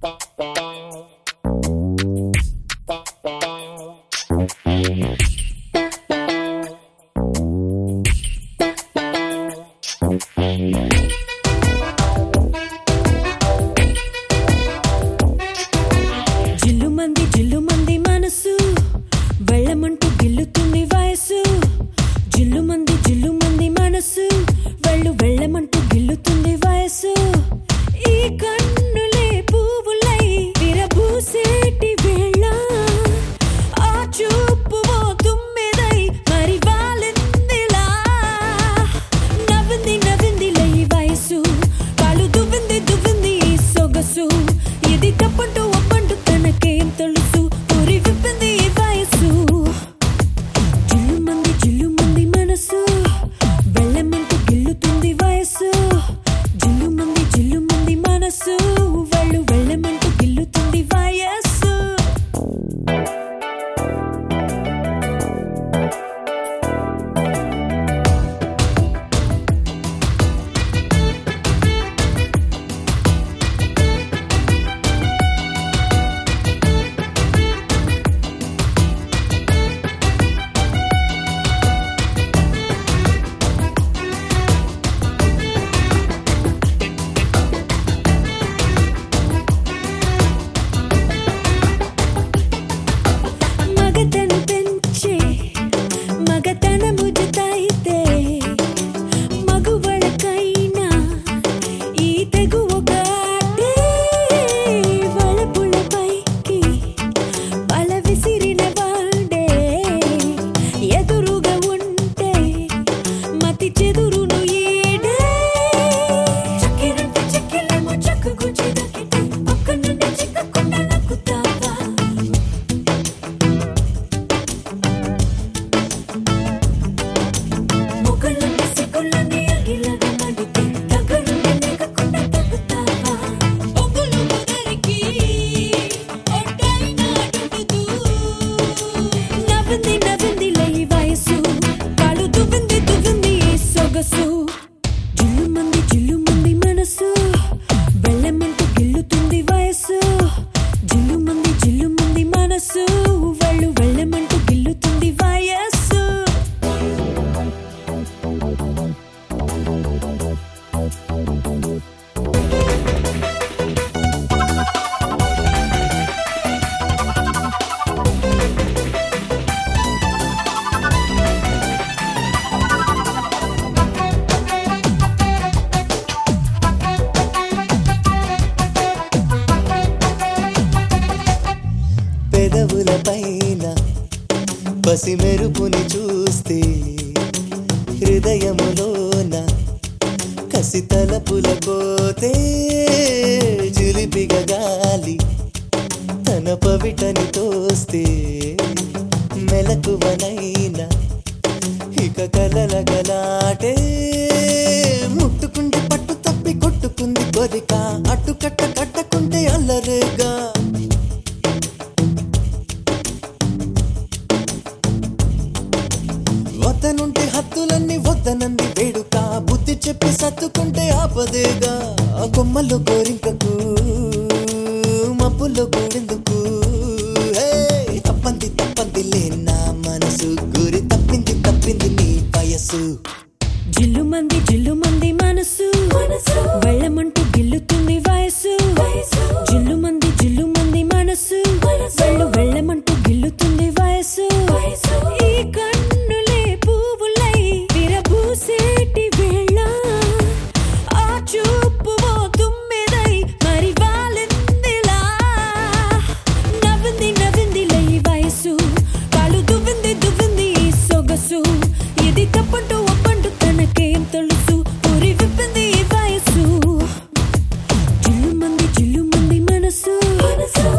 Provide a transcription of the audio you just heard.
జిల్లుమంది మనసు వెళ్ళమంటూ గిల్లుతుంది వయసు. జిల్లుమంది మనసు వెళ్ళమంటూ గిల్లుతుంది వయసు. ఈ కన్నులే పువ్వులై విరబూసేటి వేళ ఆ చూపు ఓ తుమ్మెదై మరి వాలిందిలా. నవ్విందిలే ఈ వయసు, కాలు దువ్వింది ఈ సొగసు. ఇది తప్పంటూ ఒప్పంటూ తనకేం తెలుసు, ఊరి విప్పింది ఈ వయసు. జిల్లుమంది మనసు వెళ్ళమంటూ గిల్లుతుంది వయసు. జిల్లుమంది మనసు వెళ్ళమంటూ గిల్లుతుంది వయసు. మగతను పెంచే మగతనము జతైతే మగువలకైనా ఈ తెగు ఒక ఆటే. వలపులపైకి వల విసిరిన వాడే ఎదురుగా ఉంటే మతి చెదురును ఈడే. చక్కెరంటే చెక్కెలేమో చక్కు గుంచి దక్కితే పక్క నుండి చిక్కకుండా నక్కుతావా. మొక్కలుండి సిగ్గులని అగిలగా మండితే దగ్గరుండి లేకుండా తగ్గుతావా. పొంగులు ముదరికి ఒడ్డైనా అడుగుతూ నవ్విందిలే ఈ వయసు, కాలు దువ్వింది ఈ సొగసు. జిల్లుమంది మనసు వెళ్ళమంటూ గిల్లుతుంది వయసు. జిల్లుమంది మనసు వెళ్ళమంటూ గిల్లుతుంది వయసు. పెదవుల పైన పసి మెరుపుని చూస్తే హృదయములోన కసి తలపుల కోతే. చిలిపిగా గాలి తన పవిటని తోస్తే మెలకువనైనా ఇక కలల గలాటే. ముట్టుకుంటే పట్టు తప్పి కొట్టుకుంది కోరిక, అట్టుకట్ట కట్టకుంటే అల్లరేగా. వద్దనుంటే హద్దులన్నీ వద్దనంది వేడుక, బుద్ధి చెప్పి సత్తుకుంటే ఆపదేగా. కొమ్మల్లో కోరింకకు మబ్బుల్లో కూడెందుకు. తప్పందిలే నా మనసు, గురి తప్పింది నీ వయసు. జిల్లుమంది మనసు వెళ్ళమంటూ గిల్లుతుంది వయసు. జిల్లుమంది మనసు వెళ్ళమంటూ గిల్లుతుంది వయసు. ఈ కన్నులే పువ్వులై విరబూసేటి వేళ ఆ చూపు ఓ తుమ్మెదై మరి వాలిందిలా. నవ్విందిలే ఈ వయసు, కాలు దువ్వింది ఈ సొగసు. ఇది తప్పంటూ ఒప్పంటూ తనకేం తెలుసు, ఊరి విప్పింది ఈ వయసు. జిల్లుమంది మనసు